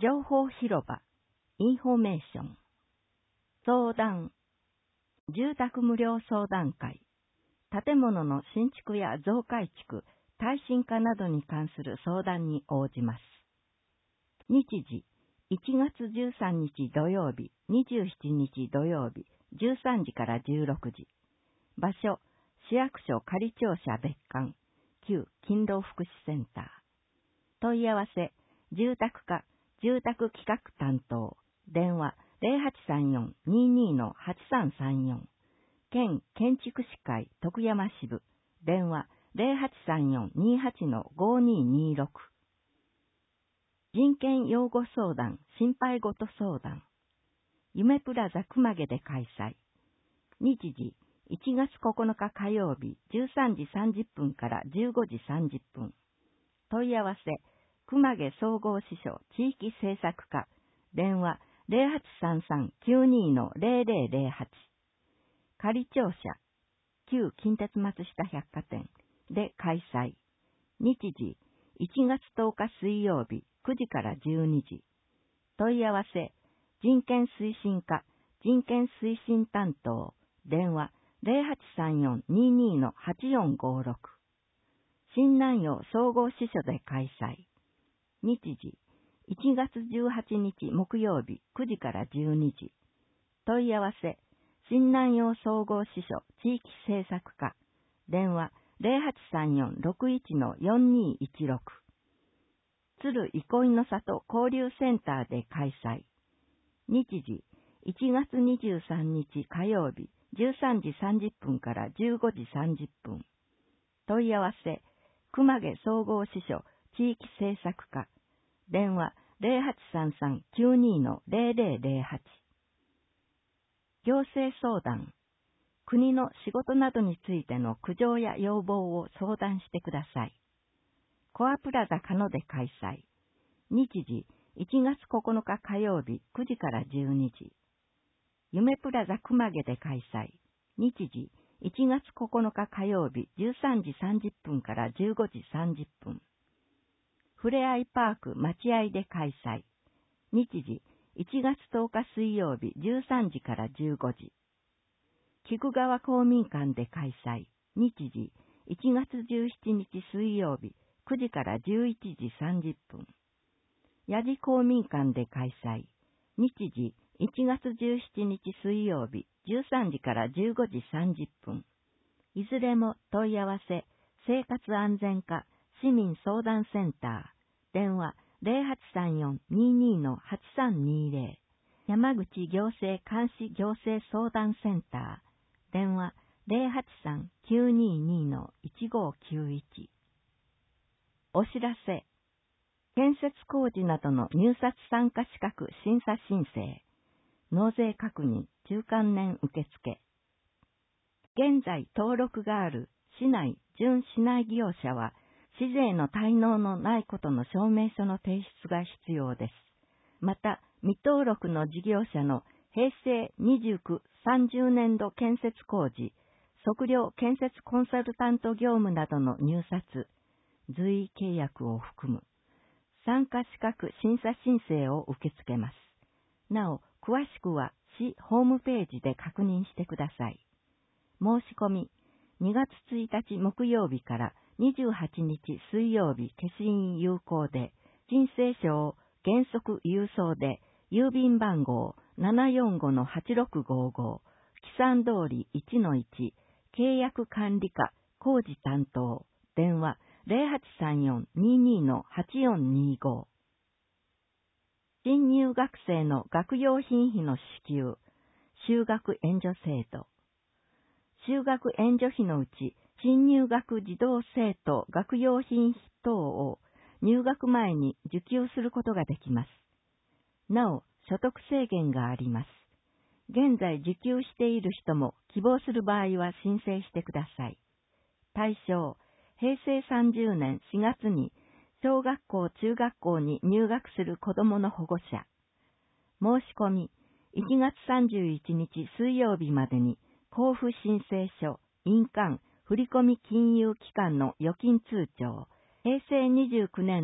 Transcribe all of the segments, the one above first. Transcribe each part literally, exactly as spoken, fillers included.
情報広場、インフォメーション、相談、住宅無料相談会、建物の新築や増改築、耐震化などに関する相談に応じます。日時、いちがつじゅうさんにち土曜日、にじゅうしちにち土曜日、じゅうさんじからじゅうろくじ。場所、市役所仮庁舎別館、旧勤労福祉センター。問い合わせ、住宅課、住宅企画担当、電話 ゼロはちさんよん にーにー のはちさんさんよん。県建築士会徳山支部、電話 ゼロはちさんよん にーはち のごーにーにーろく。人権擁護相談、心配事相談。夢プラザ熊毛で開催。日時、いちがつここのか火曜日、じゅうさんじさんじゅっぷんからじゅうごじさんじゅっぷん。問い合わせ、熊毛総合支所地域政策課、電話 ゼロはちさんさん きゅうにー のゼロゼロゼロはち。仮庁舎、旧近鉄松下百貨店で開催。日時、いちがつとおか水曜日、くじからじゅうにじ。問い合わせ、人権推進課、人権推進担当、電話ゼロはちさんよん にーにー のはちよんごろく。新南陽総合支所で開催。日時、いちがつじゅうはちにち木曜日、くじからじゅうにじ。問い合わせ、新南陽総合支所地域政策課、電話ゼロはちさんよん ろくいち のよんにーいちろく。鶴憩いの里交流センターで開催。日時、いちがつにじゅうさんにち火曜日、じゅうさんじさんじゅっぷんからじゅうごじさんじゅっぷん。問い合わせ、熊毛総合支所地域政策課、電話ゼロはちさんさん きゅうにー のゼロゼロゼロはち。行政相談、国の仕事などについての苦情や要望を相談してください。コアプラザ鹿野で開催。日時、いちがつここのか火曜日、くじからじゅうにじ。夢プラザ熊毛で開催。日時、いちがつここのか火曜日、じゅうさんじさんじゅっぷんからじゅうごじさんじゅっぷん。ふれあいパーク待合で開催。日時、いちがつとおか水曜日、じゅうさんじからじゅうごじ。菊川公民館で開催。日時、いちがつじゅうしちにち水曜日、くじからじゅういちじさんじゅっぷん。八木公民館で開催。日時、いちがつじゅうしちにち水曜日、じゅうさんじからじゅうごじさんじゅっぷん。いずれも問い合わせ、生活安全課、市民相談センター、電話ゼロはちさんよん にーにー のはちさんにーぜろ、山口行政監視行政相談センター、電話ゼロはちさん きゅうにーにー のいちごきゅういち。お知らせ、建設工事などの入札参加資格審査申請、納税確認中間年受付。現在登録がある市内準市内業者は、市税の滞納のないことの証明書の提出が必要です。また、未登録の事業者のへいせいにじゅうきゅう、さんじゅうねんど建設工事、測量建設コンサルタント業務などの入札、随意契約を含む参加資格審査申請を受け付けます。なお、詳しくは市ホームページで確認してください。申し込み、にがつついたち木曜日からにじゅうはちにち水曜日消印有効で、申請書を原則郵送で、郵便番号 ななよんごのはちろくごーごー、記算通り いちのいち、契約管理課工事担当、電話ゼロはちさんよん にーにー のはちよんにーご。新入学生の学用品費の支給、就学援助制度。就学援助費のうち、新入学児童生徒学用品費等を入学前に受給することができます。なお、所得制限があります。現在受給している人も希望する場合は申請してください。対象、へいせいさんじゅうねんしがつに小学校中学校に入学する子どもの保護者。申し込み、いちがつさんじゅういちにち水曜日までに交付申請書、印鑑、振込金融機関の預金通帳、へいせいにじゅうきゅうねんど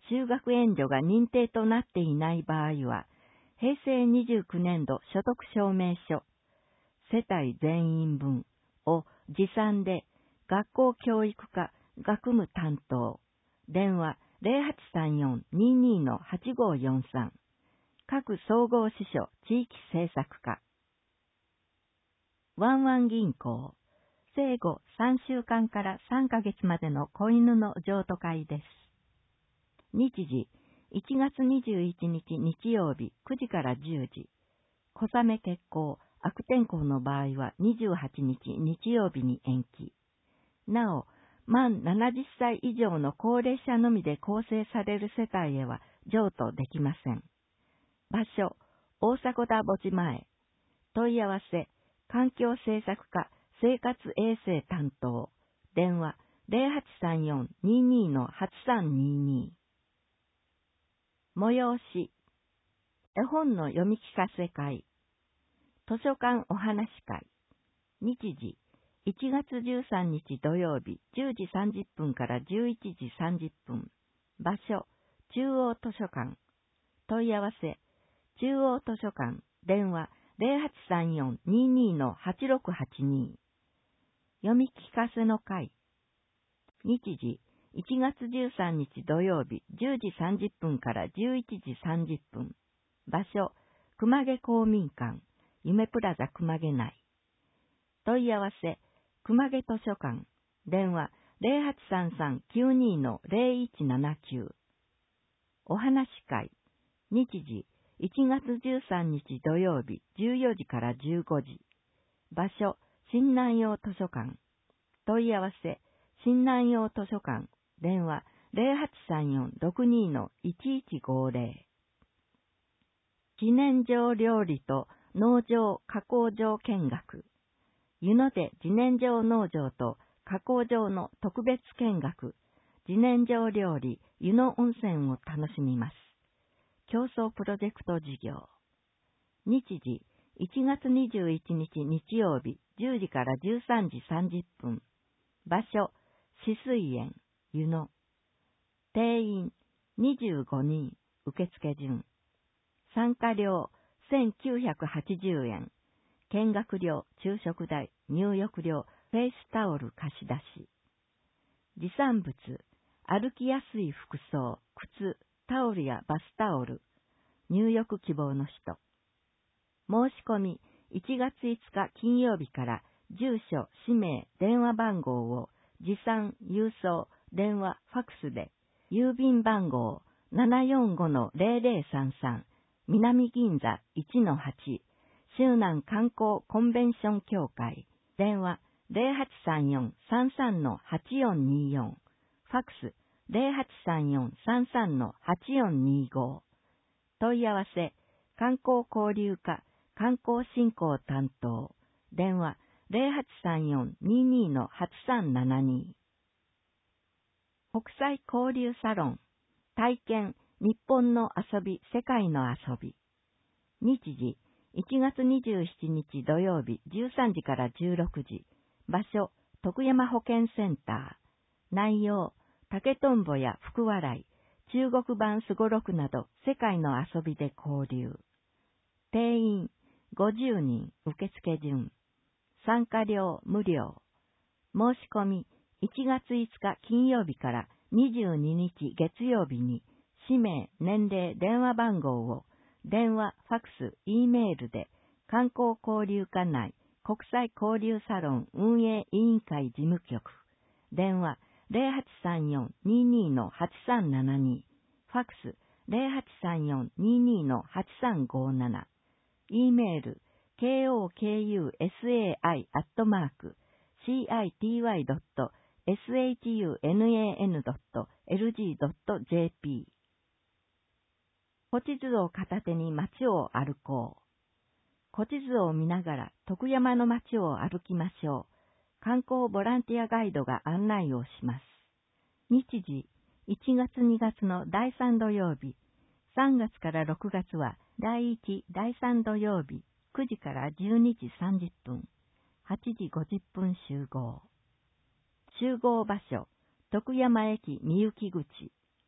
就学援助が認定となっていない場合は、へいせいにじゅうきゅうねんど所得証明書、世帯全員分を持参で、学校教育課学務担当、電話 ゼロはちさんよん にーにー はちごーよんさん、各総合支所地域政策課。ワンワン銀行、生後さんしゅうかんからさんかげつまでの子犬の譲渡会です。日時、いちがつにじゅういちにち日曜日くじからじゅうじ。小雨欠航、悪天候の場合はにじゅうはちにち日曜日に延期。なお、満ななじゅっさい以上の高齢者のみで構成される世帯へは譲渡できません。場所、大迫田墓地前。問い合わせ、環境政策課生活衛生担当。電話、ゼロはちさんよん にーにー はちさんにーにー。催し、絵本の読み聞かせ会。図書館お話会。日時、いちがつじゅうさんにち土曜日じゅうじさんじゅっぷんからじゅういちじさんじゅっぷん。場所、中央図書館。問い合わせ、中央図書館。電話、ゼロはちさんよん にーにー はちろくはちにー。読み聞かせの会。日時、いちがつじゅうさんにち土曜日じゅうじさんじゅっぷんからじゅういちじさんじゅっぷん。場所、熊毛公民館。夢プラザ熊毛内。問い合わせ、熊毛図書館。電話、ゼロはちさんさん きゅうにー ゼロいちななきゅう。お話会。日時、いちがつじゅうさんにち土曜日じゅうよじからじゅうごじ。場所、新南陽図書館。問い合わせ、新南陽図書館。電話、ゼロはちさんよん ろくにー いちいちごーぜろ。自然薯料理と農場加工場見学。湯野で自然薯農場と加工場の特別見学。自然薯料理湯野温泉を楽しみます。競争プロジェクト事業。日時、いちがつにじゅういちにち日曜日じゅうじからじゅうさんじさんじゅっぷん。場所、紫水園、湯野。定員、にじゅうごにん、受付順。参加料、せんきゅうひゃくはちじゅうえん。見学料、昼食代、入浴料、フェイスタオル貸し出し。持参物、歩きやすい服装、靴、タオルやバスタオル。入浴希望の人。申し込み、いちがついつか金曜日から住所、氏名、電話番号を持参、郵送、電話、ファクスで、郵便番号 ななよんごのゼロゼロさんさん、南銀座 いちのはち、周南観光コンベンション協会、電話 ゼロはちさんよん さんさんのはちよんにーよん、ファクス ゼロはちさんよん さんさんのはちよんにーご。問い合わせ、観光交流課観光振興担当、電話 ゼロはちさんよん にーにー はちさんななにー。国際交流サロン、体験、日本の遊び、世界の遊び。日時、いちがつにじゅうしちにち土曜日じゅうさんじからじゅうろくじ。場所、徳山保健センター。内容、竹とんぼや福笑い、中国版すごろくなど世界の遊びで交流。定員、ごじゅうにん、受付順。参加料無料。申し込み、いちがついつか金曜日からにじゅうににち月曜日に、氏名、年齢、電話番号を、電話、ファクス、Eメールで、観光交流課内国際交流サロン運営委員会事務局、電話 ゼロはちさんよん にーにー はちさんななに、ファクス ゼロはちさんよん にーにー はちさんごーなな、Eメール ケーオーケーユーエスエーアイ アットマーク シーアイティーワイ ドット エスエイチユーエヌエーエヌ ドット エルジー ドット ジェーピー。古地図を片手に街を歩こう。古地図を見ながら徳山の街を歩きましょう。観光ボランティアガイドが案内をします。日時、いちがつにがつのだいさん土曜日、さんがつからろくがつはだいいち、だいさん土曜日、くじからじゅうにじさんじゅっぷん、はちじごじゅっぷん集合。集合場所、徳山駅みゆき口。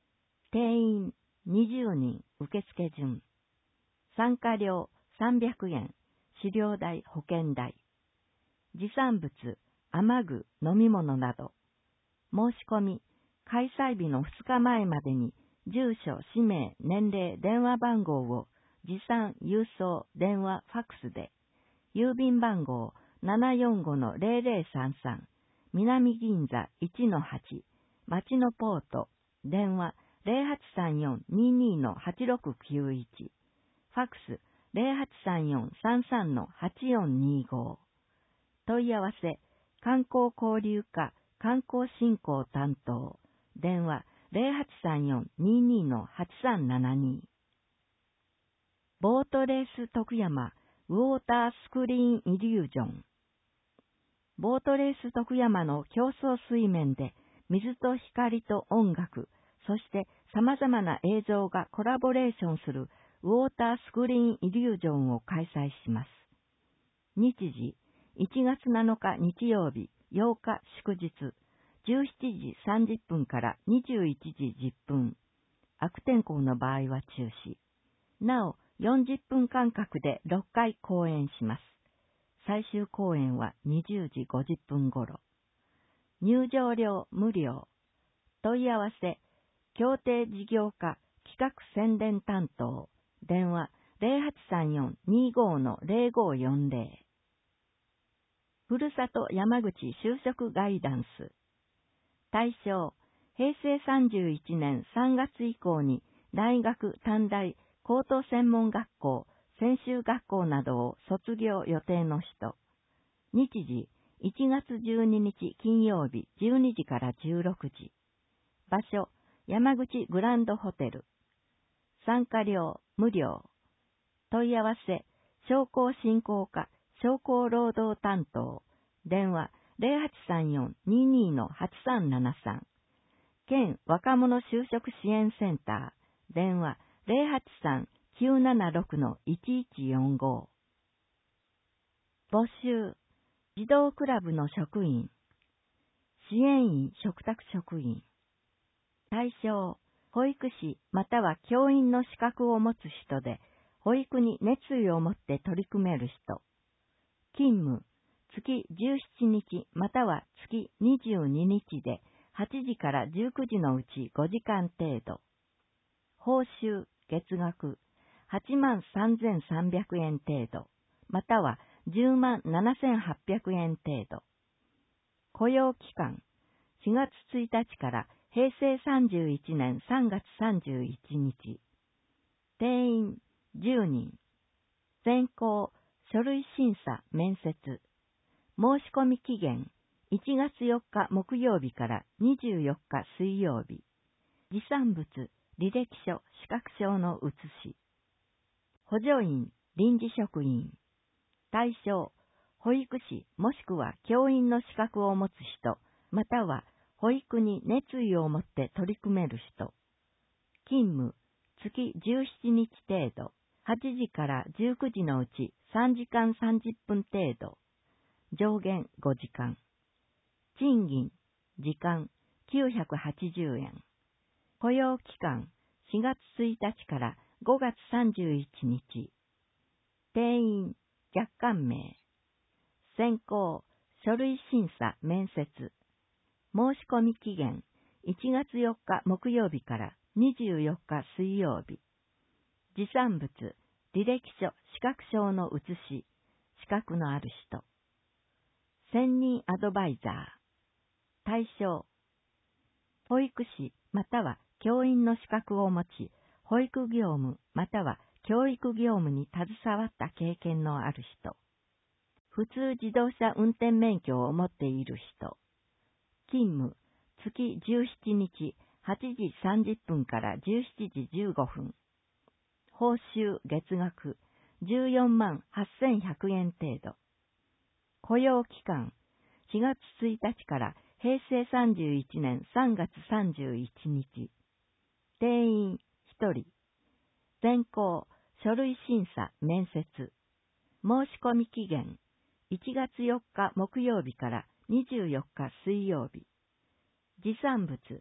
定員にじゅうにん受付順。参加料さんびゃくえん、飼料代、保険代。持参物、雨具、飲み物など。申し込み、開催日のふつかまえまでに、住所、氏名、年齢、電話番号を持参、郵送、電話、ファックスで、郵便番号 ななよんごのゼロゼロさんさん、南銀座 いちのはち、町のポート、電話 ゼロはちさんよんにーにーのはちろくきゅういち、ファックス ゼロはちさんよんさんさんのはちよんにーご。問い合わせ、観光交流課観光振興担当、電話ゼロはちさんよんにーにーのはちさんななに。ボートレース徳山ウォータースクリーンイリュージョン。ボートレース徳山の競争水面で水と光と音楽、そして様々な映像がコラボレーションするウォータースクリーンイリュージョンを開催します。日時、いちがつなのか日曜日、ようか祝日、じゅうしちじさんじゅっぷんからにじゅういちじじゅっぷん。悪天候の場合は中止。なお、よんじゅっぷん間隔でろっかい公演します。最終公演はにじゅうじごじゅっぷんごろ。入場料無料。問い合わせ、協定事業課企画宣伝担当、電話ゼロはちさんよんにーごのゼロごよんゼロ。ふるさと山口就職ガイダンス。対象、へいせいさんじゅういちねんさんがつ以降に大学、短大、高等専門学校、専修学校などを卒業予定の人。日時、いちがつじゅうににち金曜日じゅうにじからじゅうろくじ。場所、山口グランドホテル。参加料、無料。問い合わせ、商工振興課、商工労働担当。電話、ゼロはちさんよんにーにーのはちさんななさん。県若者就職支援センター。電話、ゼロはちさんきゅうななろくのいちいちよんご。募集、児童クラブの職員。支援員嘱託職員。対象、保育士または教員の資格を持つ人で、保育に熱意を持って取り組める人。勤務、月じゅうしちにちまたは月にじゅうににちで、はちじからじゅうくじのうちごじかん程度。報酬、月額、はちまんさんぜんさんびゃくえん程度、またはじゅうまんななせんはっぴゃくえん程度。雇用期間、しがつついたちからへいせいさんじゅういちねんさんがつさんじゅういちにち。定員じゅうにん。選考、書類審査、面接。申し込み期限、いちがつよっか木曜日からにじゅうよっか水曜日。持参物、履歴書、資格証の写し。補助員、臨時職員。対象、保育士もしくは教員の資格を持つ人、または保育に熱意を持って取り組める人。勤務、月じゅうしちにち程度、はちじからじゅうくじのうちさんじかんさんじゅっぷん程度。上限ごじかん。賃金、時間きゅうひゃくはちじゅうえん。雇用期間、しがつついたちからごがつさんじゅういちにち。定員、若干名。選考、書類審査、面接。申し込み期限、いちがつよっか木曜日からにじゅうよっか水曜日。持参物、履歴書、資格証の写し、資格のある人。専任アドバイザー。対象、保育士または教員の資格を持ち、保育業務または教育業務に携わった経験のある人。普通自動車運転免許を持っている人。勤務、月じゅうしちにちはちじさんじゅっぷんからじゅうしちじじゅうごふん。報酬月額じゅうよんまんはっせんひゃくえん程度。雇用期間、しがつついたちからへいせいさんじゅういちねんさんがつさんじゅういちにち。定員ひとり。選考、書類審査、面接。申し込み期限、いちがつよっか木曜日からにじゅうよっか水曜日。持参物、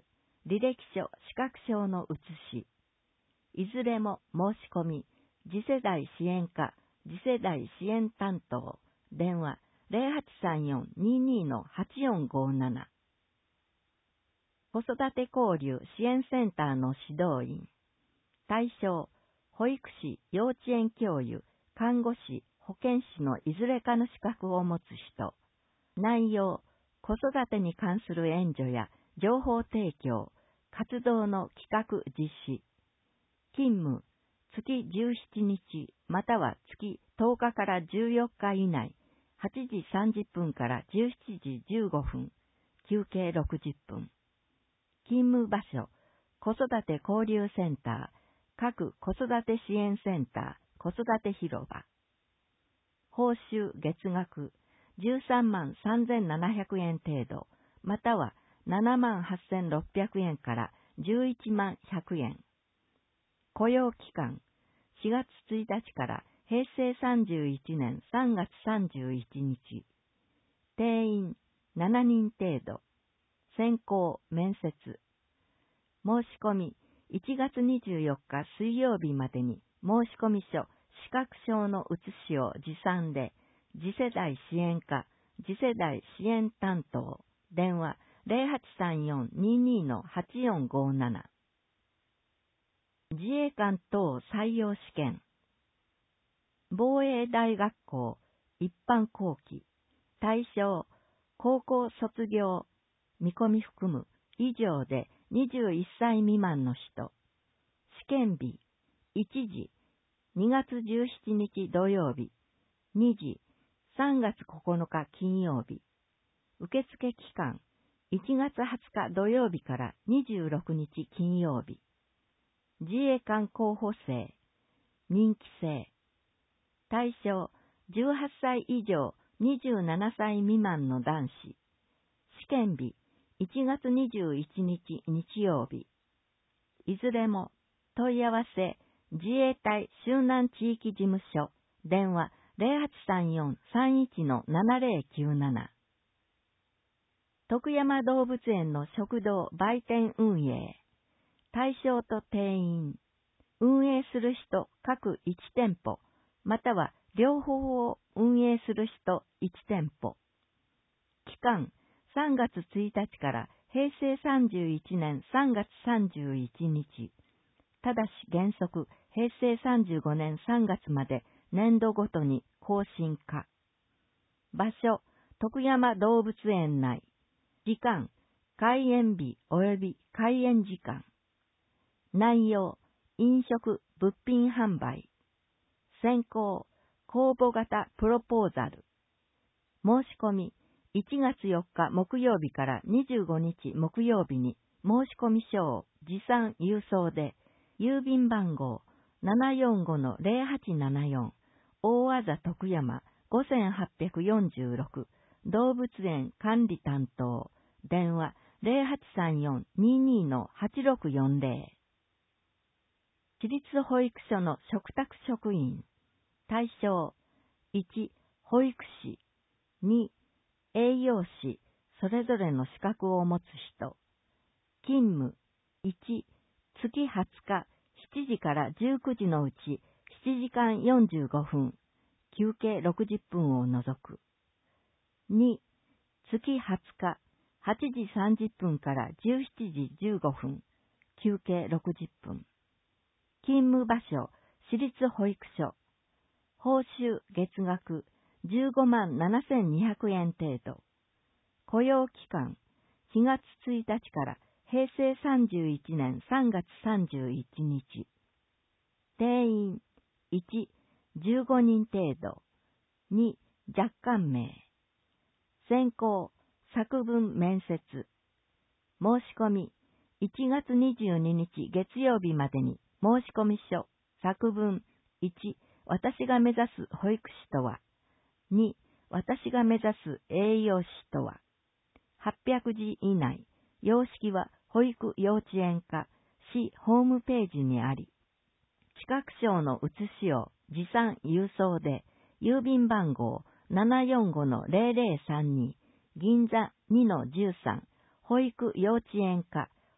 履歴書、資格証の写し、いずれも申し込み、次世代支援課、次世代支援担当、電話 ゼロはちさんよん にーにー はちよんごーなな。子育て交流支援センターの指導員。対象、保育士、幼稚園教諭、看護師、保健師のいずれかの資格を持つ人。内容、子育てに関する援助や情報提供、活動の企画実施。勤務、月じゅうしちにちまたは月とおかからじゅうよっか以内、はちじさんじゅっぷんからじゅうしちじじゅうごふん、休憩ろくじゅっぷん。勤務場所、子育て交流センター、各子育て支援センター、子育て広場。報酬月額じゅうさんまんさんぜんななひゃくえん程度、またはななまんはっせんろっぴゃくえんからじゅういちまんひゃくえん。雇用期間しがつついたちからへいせいさんじゅういちねんさんがつさんじゅういちにち。定員しちにん程度。選考面接。申し込みいちがつにじゅうよっか水曜日までに申込書、資格証の写しを持参で、次世代支援課、次世代支援担当、電話 ゼロはちさんよん にーにー はちよんごーなな。自衛官等採用試験。防衛大学校一般後期。対象、高校卒業、見込み含む以上でにじゅういっさい未満の人。試験日、いちじ、にがつじゅうしちにち土曜日、にじ、さんがつここのか金曜日。受付期間、いちがつはつか土曜日からにじゅうろくにち金曜日。自衛官候補生、任期制。対象、じゅうはっさい以上にじゅうななさい未満の男子。試験日、いちがつにじゅういちにち日曜日。いずれも、問い合わせ、自衛隊周南地域事務所、電話 ゼロはちさんよん さんいち ななゼロきゅうなな。徳山動物園の食堂売店運営。対象と定員。運営する人各いち店舗、または両方を運営する人いち店舗。期間、さんがつついたちからへいせいさんじゅういちねんさんがつさんじゅういちにち。ただし原則、へいせいさんじゅうごねんさんがつまで年度ごとに更新化。場所、徳山動物園内。時間、開園日及び開園時間。内容、飲食、物品販売。選考、公募型プロポーザル。申し込み、いちがつよっか木曜日からにじゅうごにち木曜日に申込書を持参郵送で、郵便番号 ななよんごのゼロはちななよん、大字徳山ごはっぴゃくよんじゅうろく、動物園管理担当、電話 ゼロはちさんよん にーにー はちろくよんゼロ。私立保育所の嘱託職員。対象、いち、保育士、に、栄養士、それぞれの資格を持つ人。勤務、いち、月はつか、しちじからじゅうくじのうちしちじかんよんじゅうごふん、休憩ろくじゅっぷんを除く。に、月はつか、はちじさんじゅっぷんからじゅうしちじじゅうごふん、休憩ろくじゅっぷん。勤務場所、私立保育所。報酬月額じゅうごまんななせんにひゃくえん程度。雇用期間、しがつついたちからへいせいさんじゅういちねんさんがつさんじゅういちにち。定員、いち、じゅうごにん程度。に、若干名。選考、作文面接。申し込み、いちがつにじゅうににち月曜日までに申込書、作文、いち、私が目指す保育士とは、に、私が目指す栄養士とは、はっぴゃくじ以内、様式は保育幼稚園課、市ホームページにあり、資格証の写しを持参郵送で、郵便番号 ななよんごのゼロゼロさんに、銀座 にのじゅうさん、保育幼稚園課、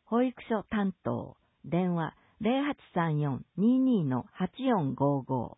保育所担当、電話 ゼロはちさんよん にーにー はちよんごーごー。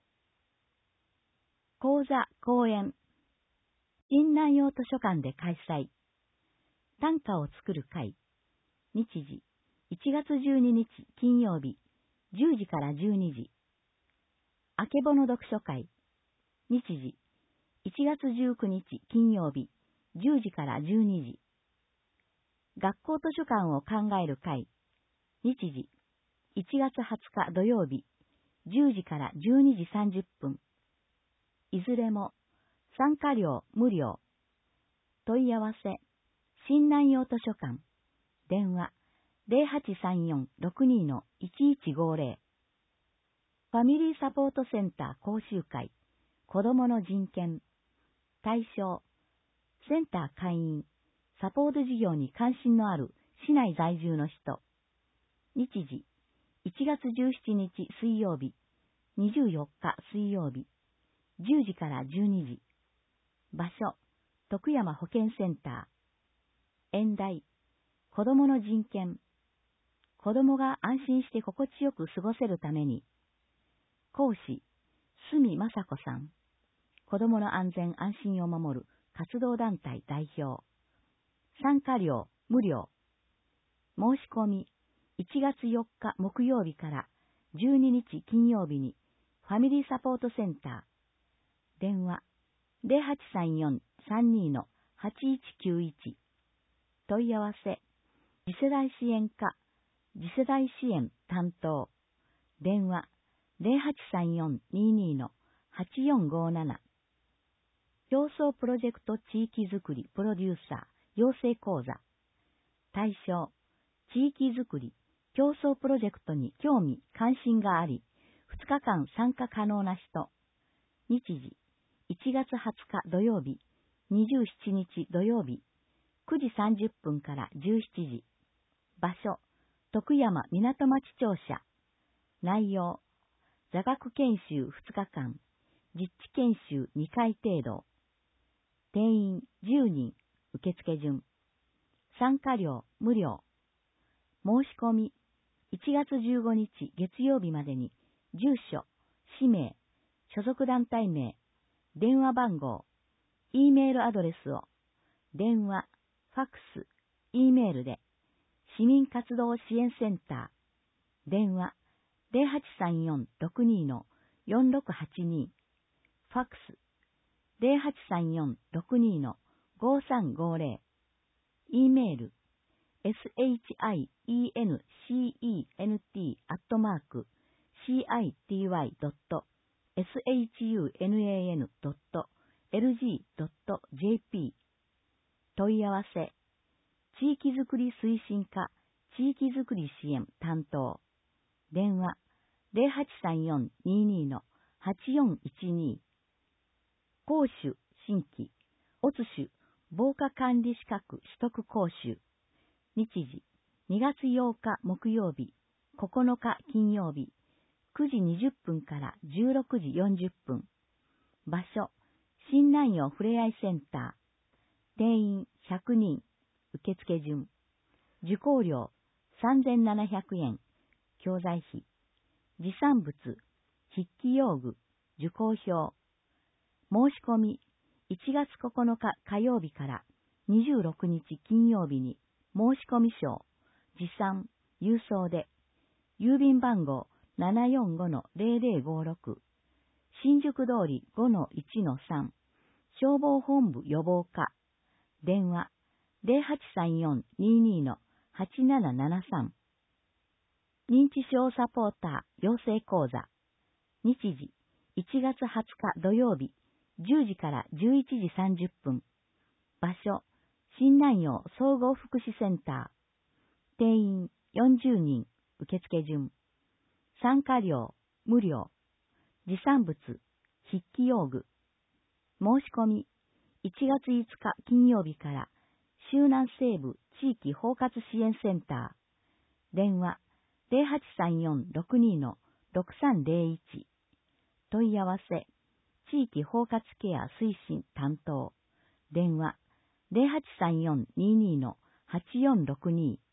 講座、講演、新南洋図書館で開催。短歌を作る会。日時、いちがつじゅうににち金曜日、じゅうじからじゅうにじ。あけぼの読書会。日時、いちがつじゅうくにち金曜日、じゅうじからじゅうにじ。学校図書館を考える会。日時、いちがつはつか土曜日、じゅうじからじゅうにじさんじゅっぷん。いずれも、参加料無料。問い合わせ、新南洋図書館。電話、ゼロはちさんよん ろくにー いちいちごーぜろ。ファミリーサポートセンター講習会。子どもの人権。対象、センター会員、サポート事業に関心のある市内在住の人。日時、いちがつじゅうしちにち水曜日、にじゅうよっか水曜日、じゅうじからじゅうにじ。場所、徳山保健センター。演題、子どもの人権。子どもが安心して心地よく過ごせるために。講師、角雅子さん。子どもの安全安心を守る活動団体代表。参加料無料。申し込み、いちがつよっか木曜日からじゅうににち金曜日にファミリーサポートセンター。電話、ゼロはちさんよん さんにー はちいちきゅういち。問い合わせ、次世代支援課、次世代支援担当。電話、ゼロはちさんよん にーにー はちよんごーなな。競争プロジェクト地域づくりプロデューサー養成講座。対象、地域づくり、競争プロジェクトに興味、関心があり、ふつかかん参加可能な人。日時、いちがつはつか土曜日、にじゅうしちにち土曜日、くじさんじゅっぷんからじゅうしちじ。場所、徳山港町庁舎。内容、座学研修ふつかかん、実地研修にかい程度。定員じゅうにん、受付順。参加料無料。申し込み、いちがつじゅうごにち月曜日までに、住所、氏名、所属団体名、電話番号、Eメールアドレスを、電話、ファックス、Eメールで、市民活動支援センター、電話、ゼロはちさんよん ろくにー よんろくはちにー、ファックス、ゼロはちさんよん ろくにー ごーさんごーぜろ、Eメール、シンシン アットマーク シーアイティーワイ ドット サン ドット エルジー ドット ジェーピー。 問い合わせ、地域づくり推進課地域づくり支援担当。電話、ゼロはちさんよん にーにー はちよんいちにー。講習新規、オツシュ防火管理資格取得講習。日時、にがつようか木曜日、ここのか金曜日、くじにじゅっぷんからじゅうろくじよんじゅっぷん。場所、新南洋ふれあいセンター。定員ひゃくにん、受付順。受講料さんぜんななひゃくえん、教材費。持参物、筆記用具、受講票。申し込み、いちがつここのか火曜日からにじゅうろくにち金曜日に申し込み書、持参、郵送で、郵便番号 ななよんご ゼロゼロごろく、新宿通り ごのいちのさん、消防本部予防課。電話、ゼロはちさんよん にーにー はちななななさん。認知症サポーター養成講座。日時、いちがつはつか土曜日、じゅうじからじゅういちじさんじゅっぷん。場所、新南洋総合福祉センター。定員よんじゅうにん、受付順。参加料無料。持参物、筆記用具。申し込み、いちがついつか金曜日から周南西部地域包括支援センター。電話、ゼロはちさんよん ろくにー ろくさんゼロいち。問い合わせ、地域包括ケア推進担当。電話、ゼロはちさんよん にーにー はちよんろくにー。